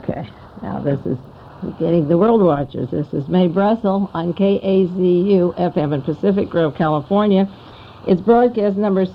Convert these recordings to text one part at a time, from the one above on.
Okay, now this is getting the World Watchers. This is Mae Brussel on KAZU FM in Pacific Grove, California. It's broadcast number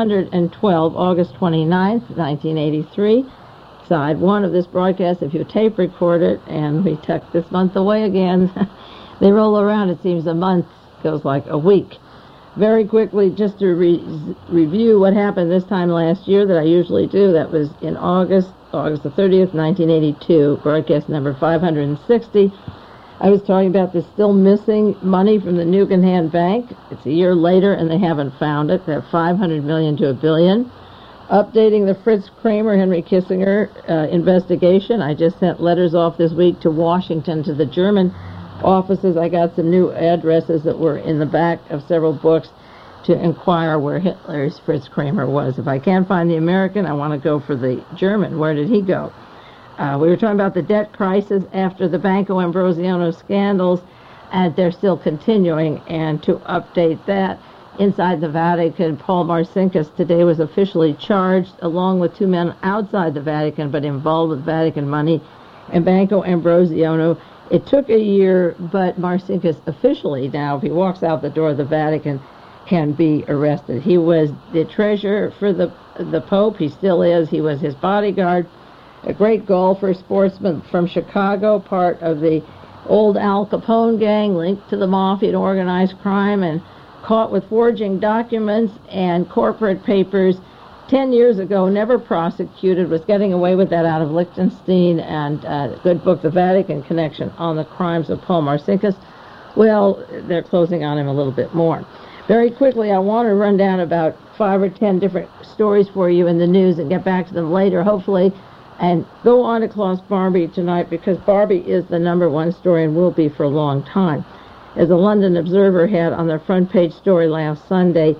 612, August 29th, 1983. Side one of this broadcast, if you tape record it, and we tuck this month away again. They roll around, it seems a month goes like a week. Very quickly, just to review what happened this time last year that I usually do, that was in August the 30th, 1982, broadcast number 560. I was talking about the still missing money from the Nugan Bank. It's a year later, and they haven't found it. They're $500 million to $1 billion. Updating the Fritz Kramer, Henry Kissinger investigation. I just sent letters off this week to Washington, to the German offices. I got some new addresses that were in the back of several books to inquire where Hitler's Fritz Kramer was. If I can't find the American, I want to go for the German. Where did he go? We were talking about the debt crisis after the Banco Ambrosiano scandals, and they're still continuing. And to update that, inside the Vatican, Paul Marcinkus today was officially charged, along with two men outside the Vatican, but involved with Vatican money, and Banco Ambrosiano. It took a year, but Marcinkus officially now, if he walks out the door of the Vatican, can be arrested. He was the treasurer for the Pope. He still is. He was his bodyguard. A great golfer, sportsman from Chicago, part of the old Al Capone gang, linked to the mafia and organized crime, and caught with forging documents and corporate papers 10 years ago, never prosecuted, was getting away with that out of Liechtenstein, and a good book, The Vatican Connection, on the crimes of Paul Marcinkus. Well, they're closing on him a little bit more. Very quickly, I want to run down about 5 or 10 different stories for you in the news and get back to them later, hopefully, and go on to Klaus Barbie tonight, because Barbie is the #1 story and will be for a long time. As the London Observer had on their front page story last Sunday,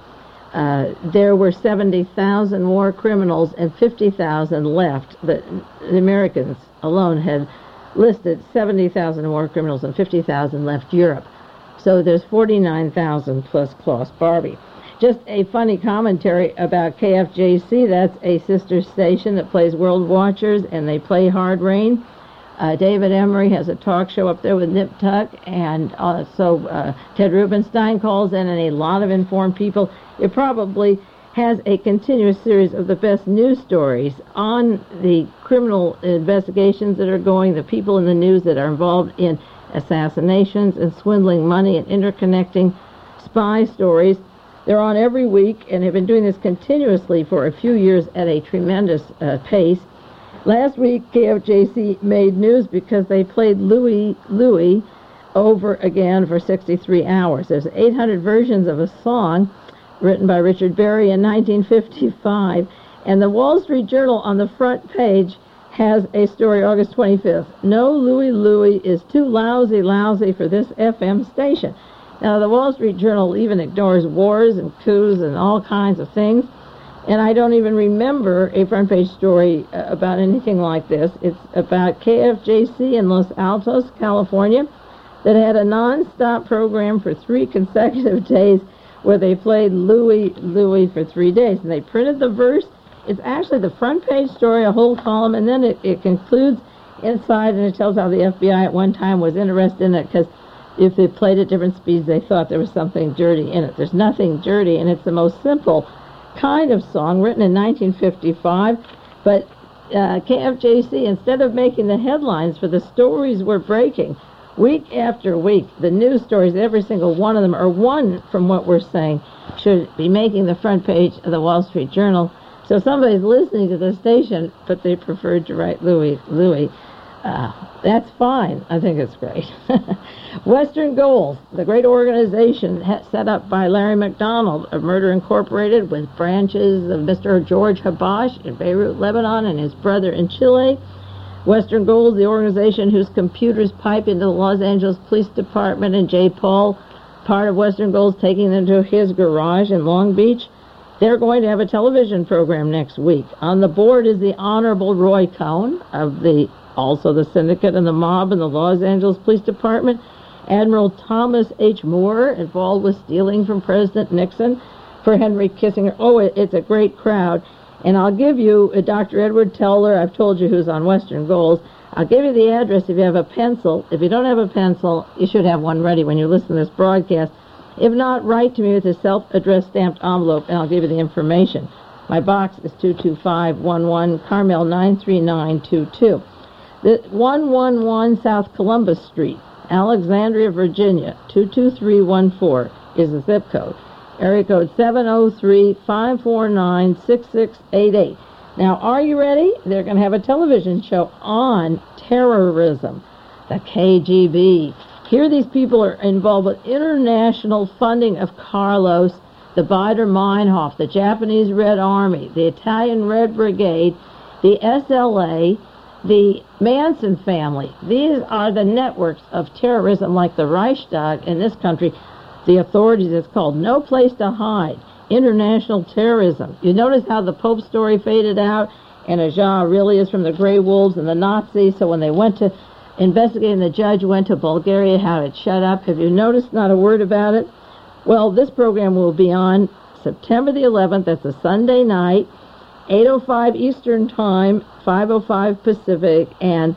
there were 70,000 war criminals and 50,000 left. The Americans alone had listed 70,000 war criminals and 50,000 left Europe. So there's 49,000 plus Klaus Barbie. Just a funny commentary about KFJC. That's a sister station that plays World Watchers, and they play Hard Rain. David Emery has a talk show up there with Nip Tuck, and so Ted Rubenstein calls in, and a lot of informed people. It probably has a continuous series of the best news stories on the criminal investigations that are going, the people in the news that are involved in assassinations and swindling money and interconnecting spy stories. They're on every week and have been doing this continuously for a few years at a tremendous pace. Last week, KFJC made news because they played Louie Louie over again for 63 hours. There's 800 versions of a song written by Richard Berry in 1955, and the Wall Street Journal on the front page has a story August 25th. No, Louie Louie is too lousy for this FM station. Now, the Wall Street Journal even ignores wars and coups and all kinds of things, and I don't even remember a front-page story about anything like this. It's about KFJC in Los Altos, California, that had a non-stop program for 3 consecutive days where they played Louie Louie for 3 days, and they printed the verse. It's actually the front-page story, a whole column, and then it concludes inside, and it tells how the FBI at one time was interested in it, because if they played at different speeds, they thought there was something dirty in it. There's nothing dirty, and it's the most simple kind of song written in 1955, but KFJC, instead of making the headlines for the stories we're breaking, week after week, the news stories, every single one of them, or one from what we're saying, should be making the front page of the Wall Street Journal. So somebody's listening to the station, but they preferred to write Louie Louie. That's fine. I think it's great. Western Goals, the great organization set up by Larry McDonald of Murder Incorporated, with branches of Mr. George Habash in Beirut, Lebanon, and his brother in Chile. Western Goals, the organization whose computers pipe into the Los Angeles Police Department, and Jay Paul, part of Western Goals, taking them to his garage in Long Beach. They're going to have a television program next week. On the board is the Honorable Roy Cohn of also the Syndicate and the Mob in the Los Angeles Police Department. Admiral Thomas H. Moore, involved with stealing from President Nixon for Henry Kissinger. Oh, it's a great crowd. And I'll give you Dr. Edward Teller. I've told you who's on Western Goals. I'll give you the address if you have a pencil. If you don't have a pencil, you should have one ready when you listen to this broadcast. If not, write to me with a self-addressed stamped envelope, and I'll give you the information. My box is 22511, Carmel 93922. The 111 South Columbus Street, Alexandria, Virginia, 22314 is the zip code. Area code 703-549-6688. Now, are you ready? They're going to have a television show on terrorism, the KGB. Here these people are involved with international funding of Carlos, the Baader-Meinhof, the Japanese Red Army, the Italian Red Brigade, the SLA, the Manson family. These are the networks of terrorism like the Reichstag in this country. The authorities, it's called No Place to Hide, international terrorism. You notice how the Pope story faded out, and Ajah really is from the Grey Wolves and the Nazis, so when they went to investigate and the judge went to Bulgaria, how it shut up. Have you noticed not a word about it? Well, this program will be on September the 11th. That's a Sunday night, 8:05 Eastern Time, 5:05 Pacific, and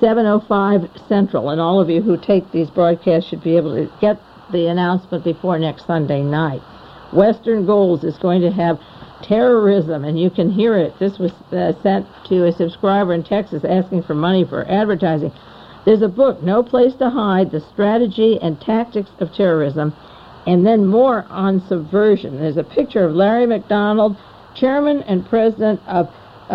7:05 Central. And all of you who take these broadcasts should be able to get the announcement before next Sunday night. Western Goals is going to have terrorism, and you can hear it. This was sent to a subscriber in Texas asking for money for advertising. There's a book, No Place to Hide, The Strategy and Tactics of Terrorism, and then more on subversion. There's a picture of Larry McDonald, chairman and president of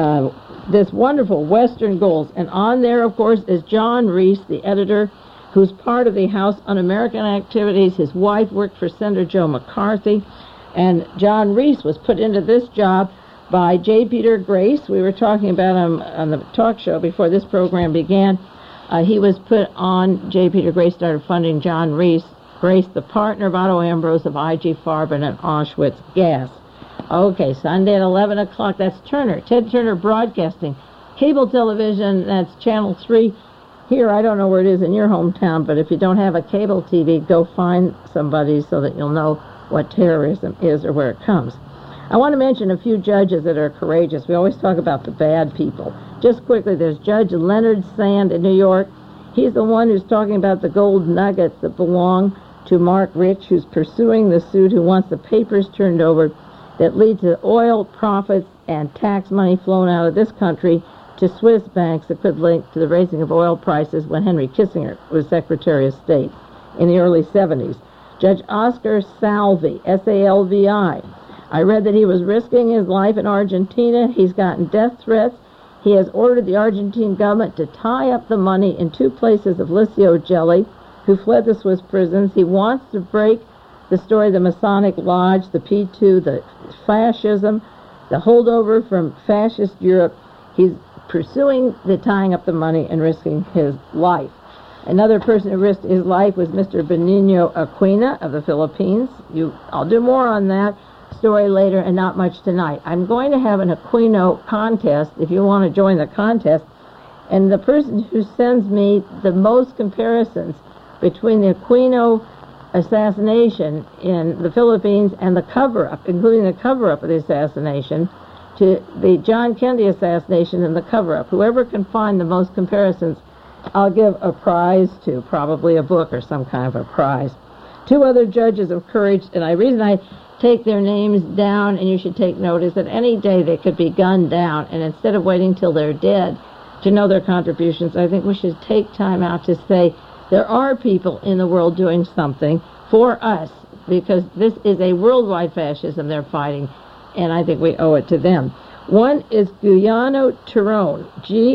this wonderful Western Goals. And on there, of course, is John Reese, the editor, who's part of the House Un-American Activities. His wife worked for Senator Joe McCarthy. And John Reese was put into this job by J. Peter Grace. We were talking about him on the talk show before this program began. He was put on, J. Peter Grace started funding John Reese, Grace, the partner of Otto Ambrose of I.G. Farben and Auschwitz Gas. Okay, Sunday at 11 o'clock, that's Turner, Ted Turner Broadcasting. Cable television, that's Channel 3. Here, I don't know where it is in your hometown, but if you don't have a cable TV, go find somebody so that you'll know what terrorism is or where it comes. I want to mention a few judges that are courageous. We always talk about the bad people. Just quickly, there's Judge Leonard Sand in New York. He's the one who's talking about the gold nuggets that belong to Mark Rich, who's pursuing the suit, who wants the papers turned over that lead to oil profits and tax money flown out of this country to Swiss banks that could link to the raising of oil prices when Henry Kissinger was Secretary of State in the early 70s. Judge Oscar Salvi, S-A-L-V-I. I read that he was risking his life in Argentina. He's gotten death threats. He has ordered the Argentine government to tie up the money in two places of Licio Gelli, who fled the Swiss prisons. He wants to break the story of the Masonic Lodge, the P2, the fascism, the holdover from fascist Europe. He's pursuing the tying up the money and risking his life. Another person who risked his life was Mr. Benigno Aquina of the Philippines. I'll do more on that story later and not much tonight. I'm going to have an Aquino contest if you want to join the contest. And the person who sends me the most comparisons between the Aquino assassination in the Philippines and the cover-up, including the cover-up of the assassination, to the John Kennedy assassination and the cover-up. Whoever can find the most comparisons, I'll give a prize to, probably a book or some kind of a prize. Two other judges of courage, and the reason I take their names down, and you should take note, is that any day they could be gunned down, and instead of waiting till they're dead to know their contributions, I think we should take time out to say there are people in the world doing something for us, because this is a worldwide fascism they're fighting, and I think we owe it to them. One is Giuliano Turone,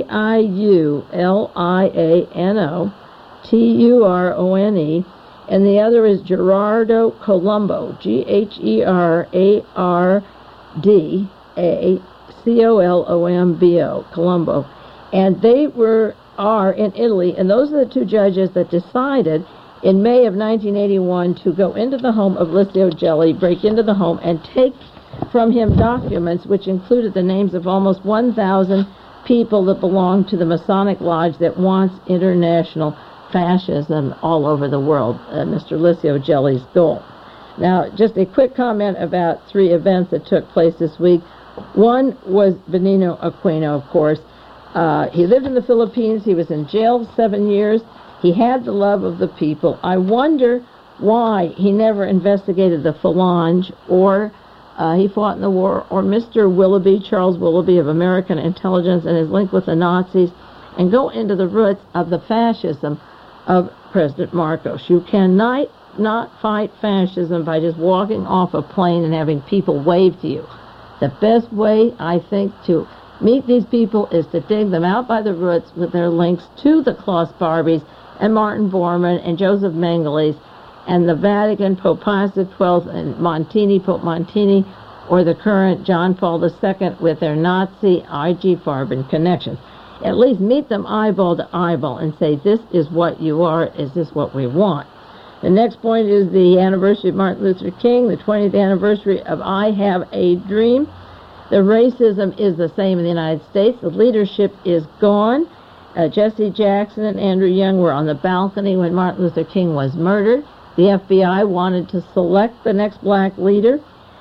Giuliano Turone, and the other is Gerardo Colombo, Gerardacolombo, Colombo. And they are in Italy, and those are the two judges that decided in May of 1981 to go into the home of Licio Gelli, break into the home, and take from him documents which included the names of almost 1,000 people that belong to the Masonic Lodge that wants international fascism all over the world, Mr. Licio Gelli's goal. Now, just a quick comment about three events that took place this week. One was Benigno Aquino, of course. He lived in the Philippines. He was in jail 7 years. He had the love of the people. I wonder why he never investigated the Falange, or he fought in the war, or Mr. Willoughby, Charles Willoughby of American intelligence and his link with the Nazis, and go into the roots of the fascism of President Marcos. You cannot not fight fascism by just walking off a plane and having people wave to you. The best way, I think, to meet these people is to dig them out by the roots with their links to the Klaus Barbies and Martin Bormann and Joseph Mengele and the Vatican, Pope Pius XII and Pope Montini, or the current John Paul II with their Nazi IG Farben connections. At least meet them eyeball to eyeball and say, this is what you are, is this what we want? The next point is the anniversary of Martin Luther King, the 20th anniversary of I Have a Dream. The racism is the same in the United States. The leadership is gone. Jesse Jackson and Andrew Young were on the balcony when Martin Luther King was murdered. The FBI wanted to select the next black leader.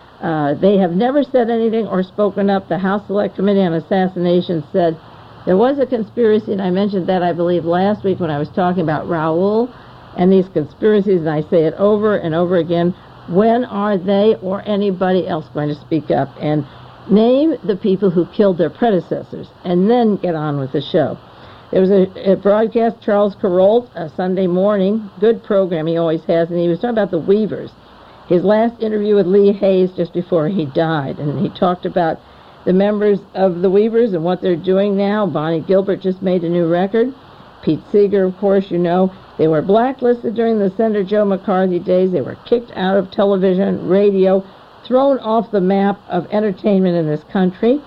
They have never said anything or spoken up. The House Select Committee on Assassination said there was a conspiracy, and I mentioned that, I believe, last week when I was talking about Raoul and these conspiracies, and I say it over and over again. When are they or anybody else going to speak up and name the people who killed their predecessors, and then get on with the show? There was a broadcast, Charles Kuralt, Sunday morning, good program he always has, and he was talking about the Weavers. His last interview with Lee Hayes just before he died, and he talked about the members of the Weavers and what they're doing now. Bonnie Gilbert just made a new record. Pete Seeger, of course, you know. They were blacklisted during the Senator Joe McCarthy days. They were kicked out of television, radio, thrown off the map of entertainment in this country.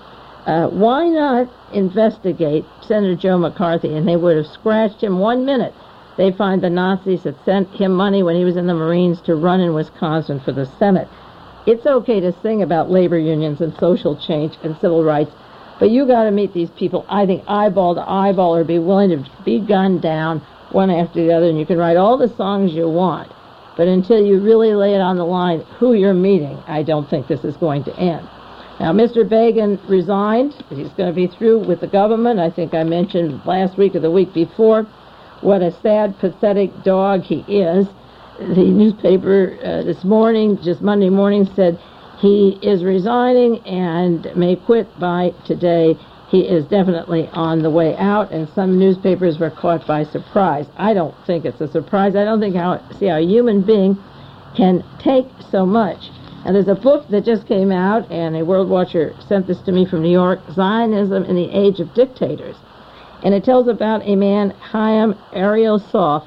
Why not investigate Senator Joe McCarthy? And they would have scratched him 1 minute. They find the Nazis had sent him money when he was in the Marines to run in Wisconsin for the Senate. It's okay to sing about labor unions and social change and civil rights, but you got to meet these people, I think, eyeball to eyeball, or be willing to be gunned down one after the other. And you can write all the songs you want, but until you really lay it on the line who you're meeting, I don't think this is going to end. Now, Mr. Begin resigned. He's going to be through with the government. I think I mentioned last week or the week before what a sad, pathetic dog he is. The newspaper this morning, just Monday morning, said he is resigning and may quit by today. He is definitely on the way out, and some newspapers were caught by surprise. I don't think it's a surprise. I don't see how a human being can take so much. And there's a book that just came out, and a World Watcher sent this to me from New York, Zionism in the Age of Dictators. And it tells about a man, Chaim Arlo,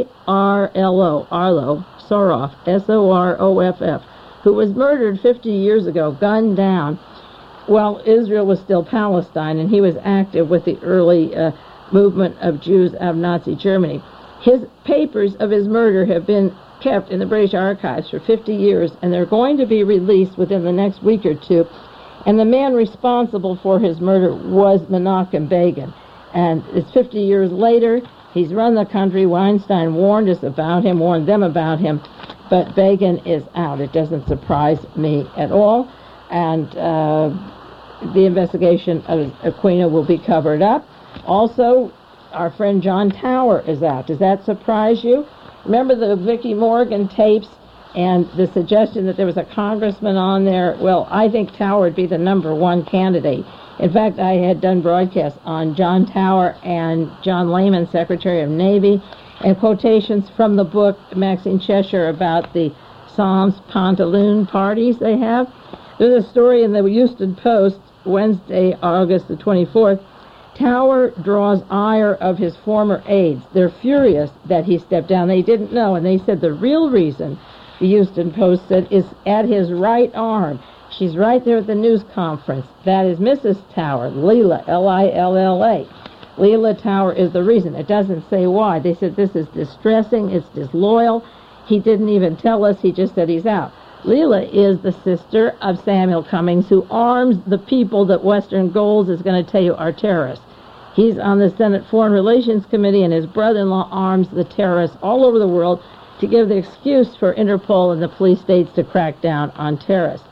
Arlo, Soroff, S-O-R-O-F-F, who was murdered 50 years ago, gunned down, while Israel was still Palestine, and he was active with the early movement of Jews out of Nazi Germany. His papers of his murder have been kept in the British archives for 50 years, and they're going to be released within the next week or two. And the man responsible for his murder was Menachem Begin. And it's 50 years later. He's run the country. Weinstein warned them about him, but Begin is out. It doesn't surprise me at all. And the investigation of Aquino will be covered up. Also, our friend John Tower is out. Does that surprise you? Remember the Vicki Morgan tapes and the suggestion that there was a congressman on there? Well, I think Tower would be the #1 candidate. In fact, I had done broadcasts on John Tower and John Lehman, Secretary of Navy, and quotations from the book Maxine Cheshire about the Psalms Pantaloon parties they have. There's a story in the Houston Post, Wednesday, August the 24th. Tower draws ire of his former aides. They're furious that he stepped down. They didn't know, and they said the real reason, the Houston Post said, is at his right arm. She's right there at the news conference. That is Mrs. Tower, Lila, L-I-L-L-A. Lila Tower is the reason. It doesn't say why. They said this is distressing, it's disloyal. He didn't even tell us, he just said he's out. Lila is the sister of Samuel Cummings, who arms the people that Western Goals is going to tell you are terrorists. He's on the Senate Foreign Relations Committee, and his brother-in-law arms the terrorists all over the world to give the excuse for Interpol and the police states to crack down on terrorists.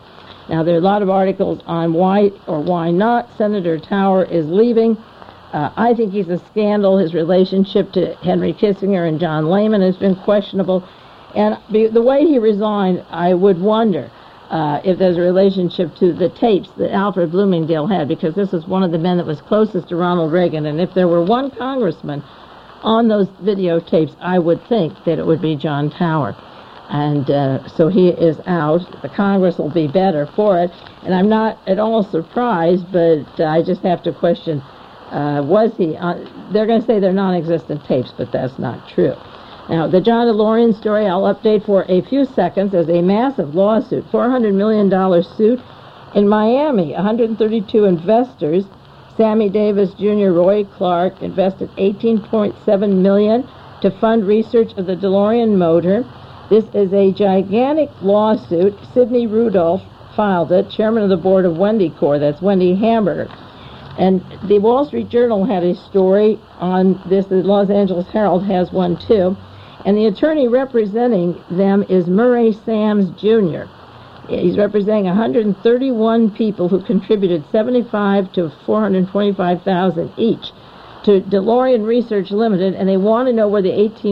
Now, there are a lot of articles on why or why not Senator Tower is leaving. I think he's a scandal. His relationship to Henry Kissinger and John Lehman has been questionable. And the way he resigned, I would wonder if there's a relationship to the tapes that Alfred Bloomingdale had, because this was one of the men that was closest to Ronald Reagan. And if there were one congressman on those videotapes, I would think that it would be John Tower. And so he is out. The Congress will be better for it. And I'm not at all surprised, but I just have to question, was he on? They're going to say they're non-existent tapes, but that's not true. Now, the John DeLorean story I'll update for a few seconds. There's a massive lawsuit, $400 million suit in Miami. 132 investors, Sammy Davis Jr., Roy Clark, invested $18.7 million to fund research of the DeLorean motor. This is a gigantic lawsuit. Sidney Rudolph filed it, chairman of the board of Wendy Corp. That's Wendy Hamburger. And the Wall Street Journal had a story on this. The Los Angeles Herald has one too. And the attorney representing them is Murray Sams Jr. He's representing 131 people who contributed $75,000 to $425,000 each to DeLorean Research Limited, and they want to know where the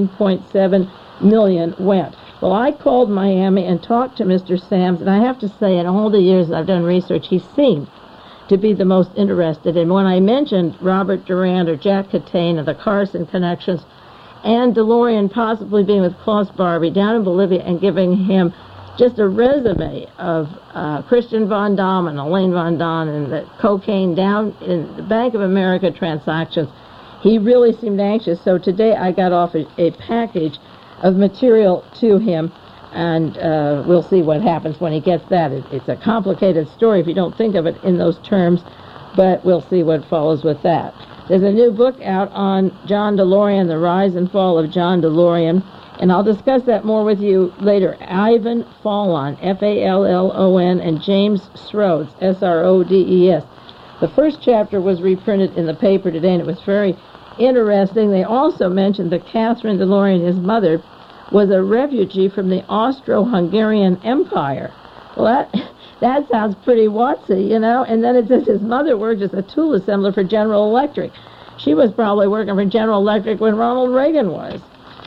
$18.7 million went. Well, I called Miami and talked to Mr. Sams, and I have to say, in all the years that I've done research, he seemed to be the most interested. And when I mentioned Robert Durand or Jack Catane and the Carson connections, and DeLorean possibly being with Klaus Barbie down in Bolivia and giving him just a resume of Christian Von Damme and Elaine Von Damme and the cocaine down in the Bank of America transactions, he really seemed anxious. So today I got off a package of material to him, and we'll see what happens when he gets that. It's a complicated story if you don't think of it in those terms, but we'll see what follows with that. There's a new book out on John DeLorean, The Rise and Fall of John DeLorean, and I'll discuss that more with you later. Ivan Fallon, Fallon, and James Srodes, Srodes. The first chapter was reprinted in the paper today, and it was very interesting. They also mentioned that Catherine DeLorean, his mother, was a refugee from the Austro-Hungarian Empire. Well, that sounds pretty watsy, you know. And then it says his mother worked as a tool assembler for General Electric. She was probably working for General Electric when Ronald Reagan was.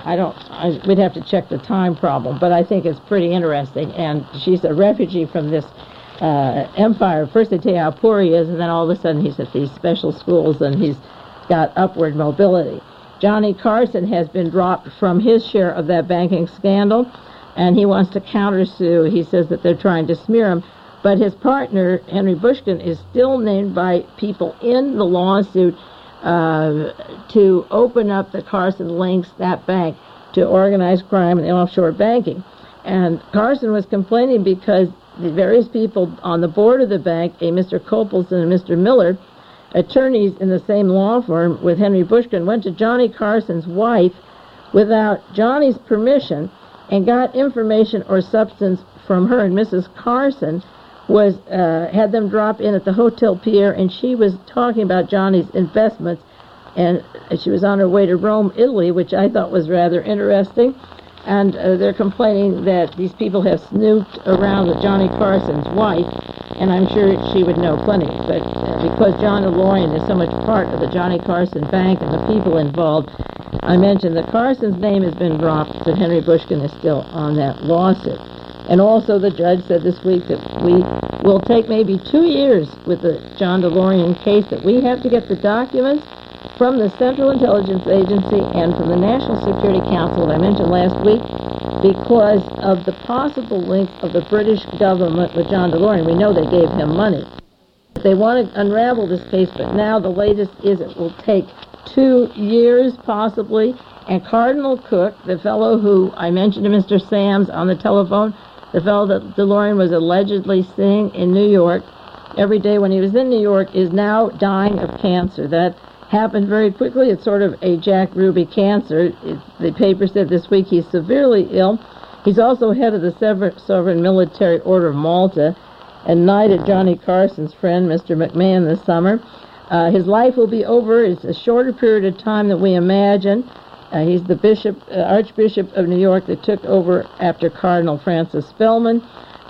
We'd have to check the time problem, but I think it's pretty interesting. And she's a refugee from this empire. First they tell you how poor he is, and then all of a sudden he's at these special schools and he's got upward mobility. Johnny Carson has been dropped from his share of that banking scandal, and he wants to countersue. He says that they're trying to smear him, but his partner, Henry Bushkin, is still named by people in the lawsuit to open up the Carson links, that bank, to organized crime and offshore banking. And Carson was complaining because the various people on the board of the bank, a Mr. Copelson and Mr. Miller, attorneys in the same law firm with Henry Bushkin, went to Johnny Carson's wife without Johnny's permission and got information or substance from her. And Mrs. Carson was had them drop in at the Hotel Pierre, and she was talking about Johnny's investments, and she was on her way to Rome, Italy, which I thought was rather interesting. And they're complaining that these people have snooped around with Johnny Carson's wife, and I'm sure she would know plenty. But because John DeLorean is so much part of the Johnny Carson Bank and the people involved, I mentioned that Carson's name has been dropped, but Henry Bushkin is still on that lawsuit. And also the judge said this week that we will take maybe 2 years with the John DeLorean case, that we have to get the documents from the Central Intelligence Agency and from the National Security Council that I mentioned last week, because of the possible link of the British government with John DeLorean. We know they gave him money. They want to unravel this case, but now the latest is it will take 2 years possibly. And Cardinal Cook, the fellow who I mentioned to Mr. Sams on the telephone, the fellow that DeLorean was allegedly seeing in New York every day when he was in New York, is now dying of cancer. That happened very quickly. It's sort of a Jack Ruby cancer. The paper said this week he's severely ill. He's also head of the Sovereign Military Order of Malta and knighted Johnny Carson's friend, Mr. McMahon, this summer. His life will be over. It's a shorter period of time than we imagine. He's the Archbishop of New York that took over after Cardinal Francis Spellman.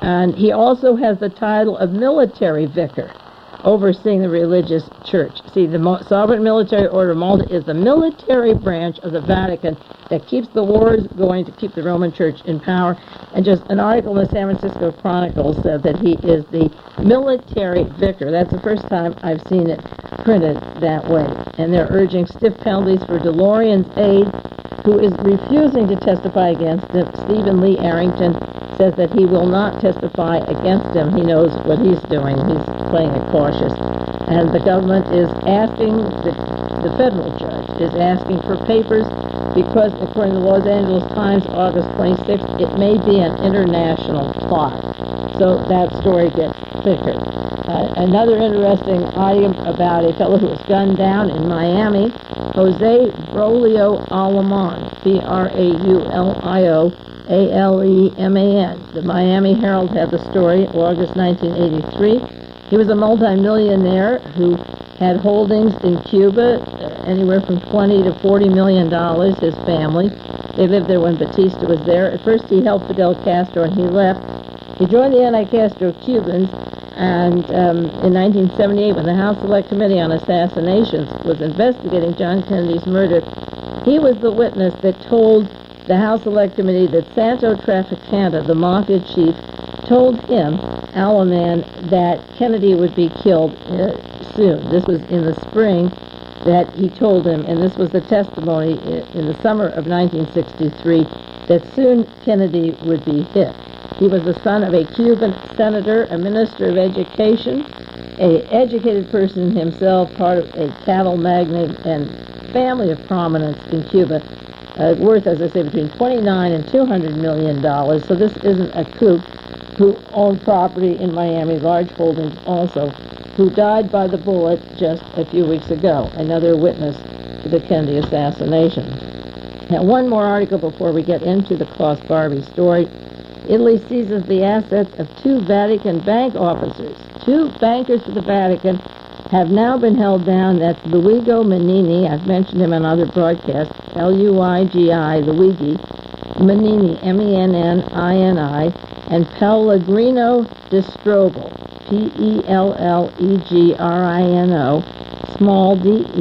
And he also has the title of military vicar, overseeing the religious church. See, the Sovereign Military Order of Malta is the military branch of the Vatican that keeps the wars going to keep the Roman Church in power. And just an article in the San Francisco Chronicle said that he is the military vicar. That's the first time I've seen it printed that way. And they're urging stiff penalties for DeLorean's aide, who is refusing to testify against him. Stephen Lee Arrington says that he will not testify against him. He knows what he's doing. He's playing it cautious. And the government is asking, the federal judge is asking for papers because, according to the Los Angeles Times, August 26th, it may be an international plot. So that story gets thicker. Another interesting item about a fellow who was gunned down in Miami, Jose Braulio Aleman, Braulio Aleman. The Miami Herald had the story, August 1983. He was a multimillionaire who had holdings in Cuba, anywhere from $20 to $40 million, his family. They lived there when Batista was there. At first he helped Fidel Castro and he left. He joined the anti-Castro Cubans, and in 1978, when the House Select Committee on Assassinations was investigating John Kennedy's murder, he was the witness that told the House Select Committee that Santo Trafficante, the mafia chief, told him, Aleman, that Kennedy would be killed soon. This was in the spring that he told him, and this was the testimony in the summer of 1963, that soon Kennedy would be hit. He was the son of a Cuban senator, a minister of education, an educated person himself, part of a cattle magnate and family of prominence in Cuba, worth, as I say, between $29 and $200 million. So this isn't a kook who owned property in Miami, large holdings also, who died by the bullet just a few weeks ago, another witness to the Kennedy assassination. Now, one more article before we get into the Klaus Barbie story. Italy seizes the assets of two Vatican bank officers. Two bankers for the Vatican have now been held down. That's Luigi Manini. I've mentioned him on other broadcasts. L-U-I-G-I, Luigi Manini, M-E-N-N-I-N-I, and Pellegrino Destrobel, P-E-L-L-E-G-R-I-N-O, small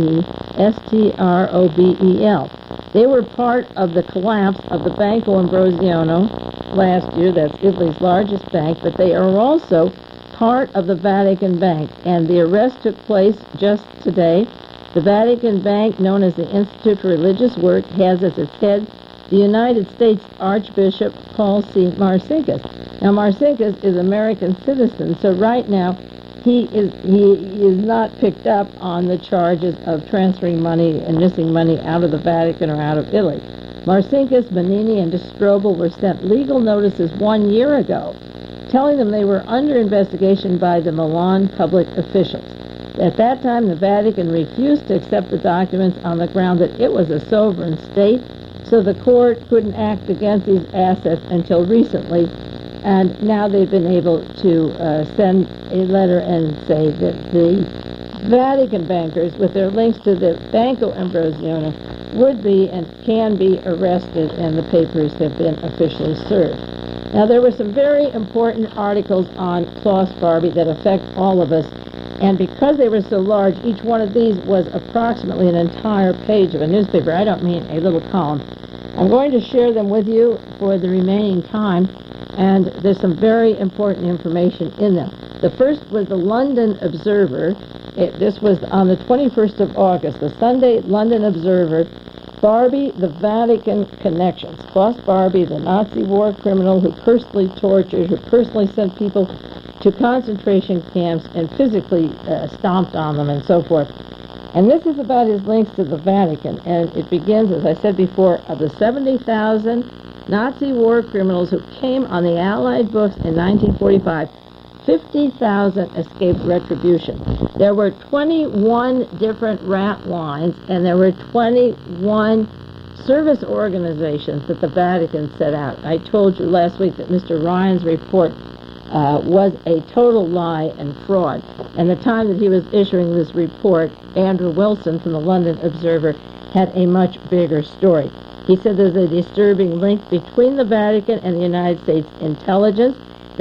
D-E-S-T-R-O-B-E-L. They were part of the collapse of the Banco Ambrosiano last year. That's Italy's largest bank, but they are also part of the Vatican Bank, and the arrest took place just today. The Vatican Bank, known as the Institute for Religious Work, has as its head the United States Archbishop Paul C. Marcinkus. Now, Marcinkus is an American citizen, so right now he is not picked up on the charges of transferring money and missing money out of the Vatican or out of Italy. Marcinkus, Manini, and Destrobel were sent legal notices 1 year ago, telling them they were under investigation by the Milan public officials. At that time, the Vatican refused to accept the documents on the ground that it was a sovereign state, so the court couldn't act against these assets until recently, and now they've been able to send a letter and say that the Vatican bankers, with their links to the Banco Ambrosiano, would be and can be arrested, and the papers have been officially served. Now, there were some very important articles on Klaus Barbie that affect all of us, and because they were so large, each one of these was approximately an entire page of a newspaper. I don't mean a little column. I'm going to share them with you for the remaining time, and there's some very important information in them. The first was the London Observer. This was on the 21st of August, the Sunday London Observer. Barbie, the Vatican Connections. Klaus Barbie, the Nazi war criminal who personally tortured, who personally sent people to concentration camps and physically stomped on them and so forth. And this is about his links to the Vatican, and it begins, as I said before, of the 70,000 Nazi war criminals who came on the Allied books in 1945. 50,000 escaped retribution. There were 21 different rat lines, and there were 21 service organizations that the Vatican set out. I told you last week that Mr. Ryan's report was a total lie and fraud. And the time that he was issuing this report, Andrew Wilson from the London Observer had a much bigger story. He said there's a disturbing link between the Vatican and the United States intelligence,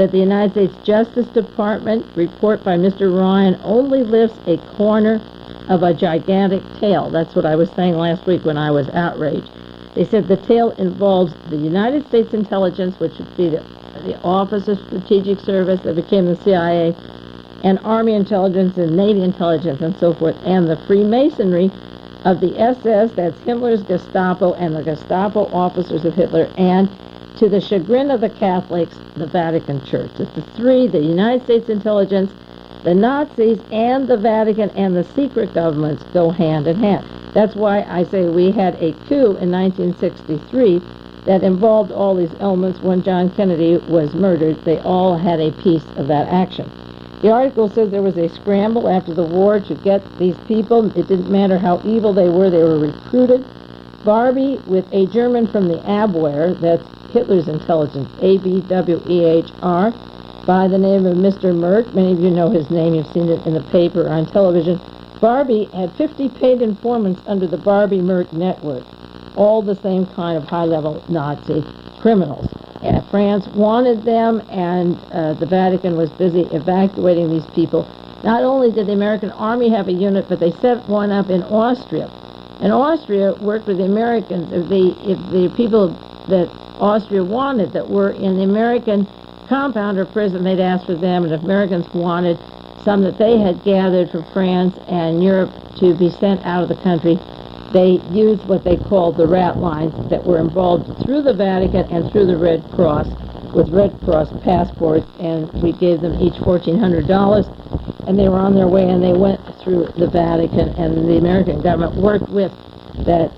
that the United States Justice Department report by Mr. Ryan only lifts a corner of a gigantic tale. That's what I was saying last week when I was outraged. They said the tale involves the United States intelligence, which would be the Office of Strategic Service that became the CIA, and Army intelligence and Navy intelligence and so forth, and the Freemasonry of the SS, that's Himmler's Gestapo, and the Gestapo officers of Hitler, and to the chagrin of the Catholics, the Vatican Church. It's the three, the United States intelligence, the Nazis, and the Vatican, and the secret governments go hand in hand. That's why I say we had a coup in 1963 that involved all these elements. When John Kennedy was murdered, they all had a piece of that action. The article says there was a scramble after the war to get these people. It didn't matter how evil they were recruited. Barbie, with a German from the Abwehr, that's Hitler's intelligence, A-B-W-E-H-R, by the name of Mr. Merck. Many of you know his name. You've seen it in the paper or on television. Barbie had 50 paid informants under the Barbie-Merck network, all the same kind of high-level Nazi criminals. France wanted them, and the Vatican was busy evacuating these people. Not only did the American Army have a unit, but they set one up in Austria. And Austria worked with the Americans. If the people that Austria wanted that were in the American compound or prison, they'd ask for them, and if Americans wanted some that they had gathered from France and Europe to be sent out of the country, they used what they called the rat lines that were involved through the Vatican and through the Red Cross, with Red Cross passports, and we gave them each $1,400, and they were on their way, and they went through the Vatican, and the American government worked with that,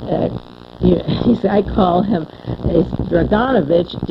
I call him Dragonovic,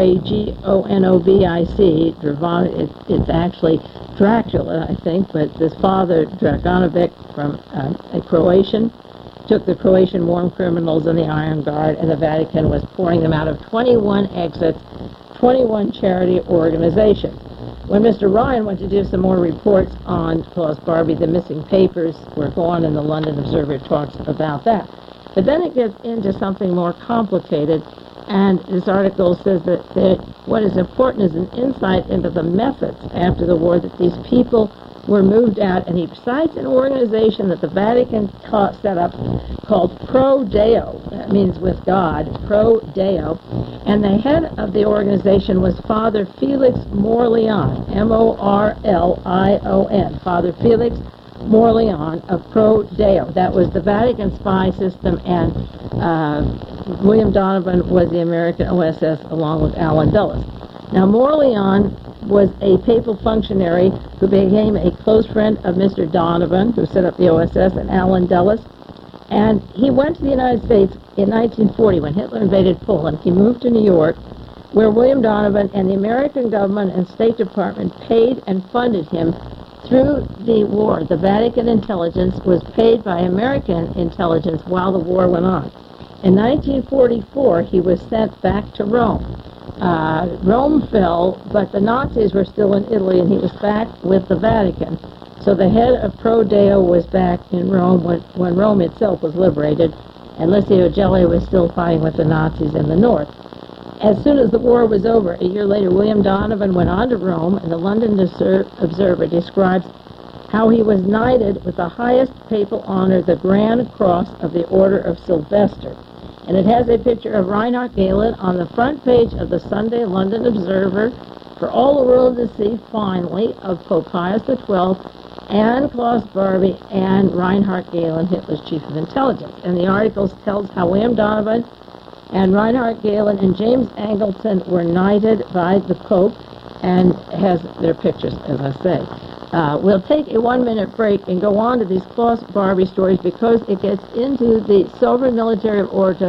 D-R-A-G-O-N-O-V-I-C, it's actually Dracula, I think, but this father, Dragonovic, from a Croatian, took the Croatian war criminals in the Iron Guard, and the Vatican was pouring them out of 21 exits, 21 charity organizations. When Mr. Ryan went to do some more reports on Klaus Barbie, the missing papers were gone, and the London Observer talks about that. But then it gets into something more complicated, and this article says that what is important is an insight into the methods after the war that these people were moved out, and he cites an organization that the Vatican set up called Pro Deo. That means with God, Pro Deo. And the head of the organization was Father Felix Morlion, M-O-R-L-I-O-N, Father Felix Morlion of Pro Deo. That was the Vatican spy system, and William Donovan was the American OSS along with Allen Dulles. Now, Morlion was a papal functionary who became a close friend of Mr. Donovan, who set up the OSS, and Allen Dulles. And he went to the United States in 1940 when Hitler invaded Poland. He moved to New York, where William Donovan and the American government and State Department paid and funded him through the war. The Vatican intelligence was paid by American intelligence while the war went on. In 1944, he was sent back to Rome. Rome fell, but the Nazis were still in Italy, and he was back with the Vatican. So the head of Pro Deo was back in Rome when Rome itself was liberated, and Licio Gelli was still fighting with the Nazis in the north. As soon as the war was over, a year later, William Donovan went on to Rome, and the London Observer describes how he was knighted with the highest papal honor, the Grand Cross of the Order of Sylvester. And it has a picture of Reinhard Gehlen on the front page of the Sunday London Observer for all the world to see, finally, of Pope Pius XII and Klaus Barbie and Reinhard Gehlen, Hitler's chief of intelligence. And the article tells how William Donovan and Reinhard Gehlen and James Angleton were knighted by the Pope, and has their pictures, as I say. We'll take a 1-minute break and go on to these Klaus Barbie stories, because it gets into the Sovereign Military Order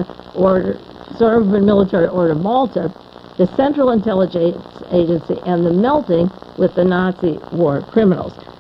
Malta, the Central Intelligence Agency, and the melting with the Nazi war criminals.